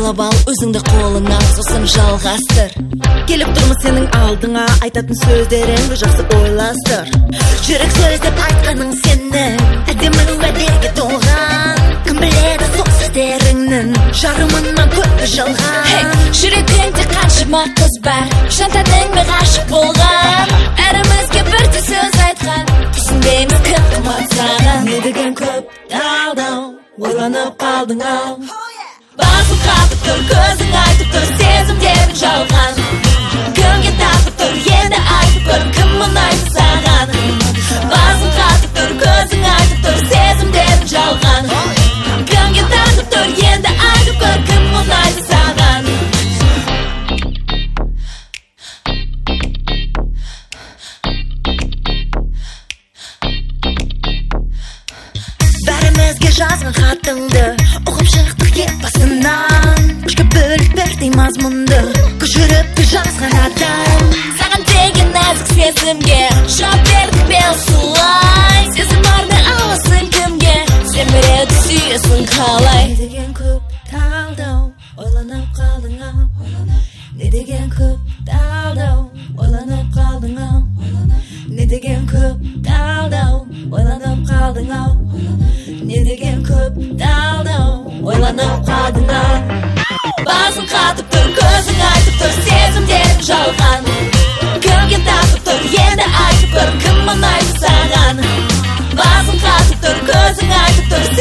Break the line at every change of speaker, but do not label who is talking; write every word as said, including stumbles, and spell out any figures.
алып ал өзіңді қолыңа, сосын жалғастыр.
Келіп тұрмыз сенің алдыңа, айтатын сөздеріңді жақсы ойластыр.
Жүрек сөз деп айтқаның сенің, әдемі уәдеге толған. Кім біледі сол сөздеріңнің жарымынан көпі жалған. Hey, жүрегіңде қаншама қыз бар, шантадың ба ғашық болған. Әрімізге бірдей сөз айтқан, түсінбейміз кім қымбат саған.
Не деген көп дау-дау, ойланып қалдың ау.
Басын қатып тұр, көзің айтып тұр, сезімдерің жалған. Кімге тағып тұр, енді айтып көр, кім ұнайды саған. Басын қатып тұр, көзің айтып тұр, сезімдерің жалған. Кімге тағып тұр, енді айтып көр, кім ұнайды саған.
Бәрімізге жазған хатыңды оқып шықтық ет басынан. Үшке бөліп бірдей мазмұнды көшіріп жазған адам.
Саған деген нәзік сезімге жауап бердік бе осылай. Сезім арны аласың кімге, сен береді сүйесің қалай.
Не деген көп талдау, ойланып қалдың ау. Не деген көп талдау, ойланып қалдың ау. Не деген көп талдау, ойланып қалдың ау. Не деген көп талдау, ойланып қалдың ау.
Басын қатып тұр, көзің айтып тұр, сезімдерің жалған. Кімге тағып тұр, енді айтып көр, кім ұнайды саған. Басын қатып тұр, көзің айтып тұр,